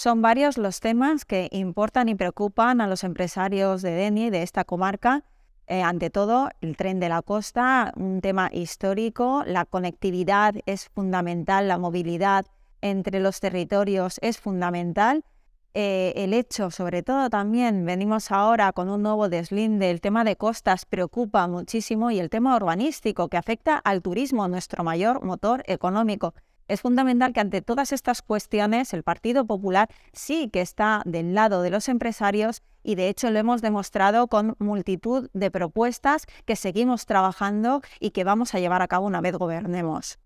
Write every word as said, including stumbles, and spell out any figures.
Son varios los temas que importan y preocupan a los empresarios de Denia y de esta comarca. Eh, ante todo, el tren de la costa, un tema histórico, la conectividad es fundamental, la movilidad entre los territorios es fundamental. Eh, el hecho, sobre todo también, venimos ahora con un nuevo deslinde, el tema de costas preocupa muchísimo y el tema urbanístico que afecta al turismo, nuestro mayor motor económico. Es fundamental que ante todas estas cuestiones el Partido Popular sí que está del lado de los empresarios y de hecho lo hemos demostrado con multitud de propuestas que seguimos trabajando y que vamos a llevar a cabo una vez gobernemos.